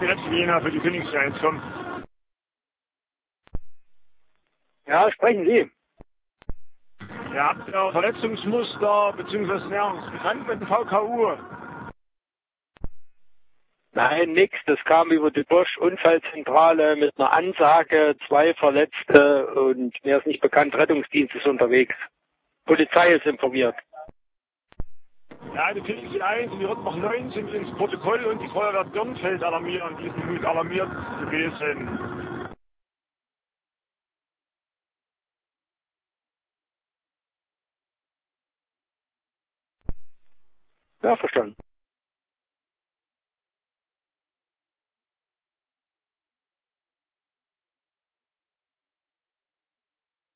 die letzte Jena für die Königsreaktion. Ja, sprechen Sie. Ja, habt ihr Verletzungsmuster bzw. ist bekannt mit dem VKU? Nein, nix. Das kam über die Bosch-Unfallzentrale mit einer Ansage, 2 Verletzte und mir ist nicht bekannt, Rettungsdienst ist unterwegs. Polizei ist informiert. Ja, die Königsee 1 und die Rottbach 9 sind ins Protokoll und die Feuerwehr Birnfeld alarmieren, die ist nämlich alarmiert gewesen. Ja, verstanden.